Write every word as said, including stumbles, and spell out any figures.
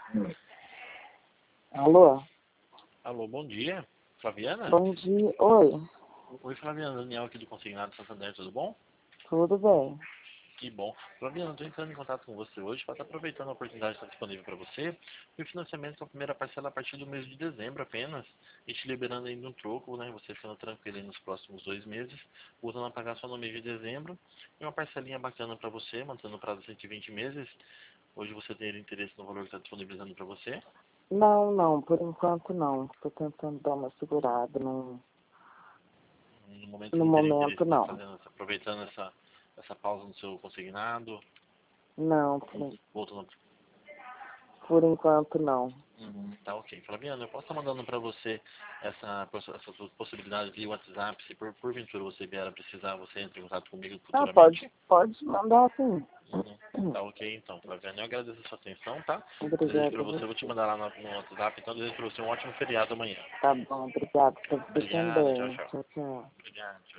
Alô? Alô, bom dia. Flaviana? Bom dia. Oi. Oi, Flaviana. Daniel aqui do Consignado Santander, tudo bom? Tudo bem? Que bom. Flaviana, estou entrando em contato com você hoje para estar aproveitando a oportunidade que está disponível para você e o financiamento com a primeira parcela a partir do mês de dezembro apenas e te liberando ainda um troco, né? Você ficando tranquilo aí nos próximos dois meses, voltando a pagar só no mês de dezembro e uma parcelinha bacana para você, mantendo o prazo de cento e vinte meses. Hoje você tem interesse no valor que está disponibilizando para você? Não, não, por enquanto não. Estou tentando dar uma segurada. Não... No momento No não teria momento, interesse em não. fazendo, aproveitando essa, essa pausa no seu consignado, Não, por, en- voltando. por enquanto não. Uhum, tá ok. Flaviano, eu posso estar mandando para você essa, essa possibilidade via WhatsApp, se por, porventura você vier a precisar, você entra em contato comigo Ah, futuramente? pode, pode mandar sim. Uhum, tá ok então, Flaviano. Eu agradeço a sua atenção, tá? Desejo Obrigada para a você, eu vou te você. mandar lá no, no WhatsApp, então desejo para você um ótimo feriado amanhã. Tá bom, obrigado para você Obrigado, tchau, também. tchau. Tchau, tchau. Obrigado, tchau.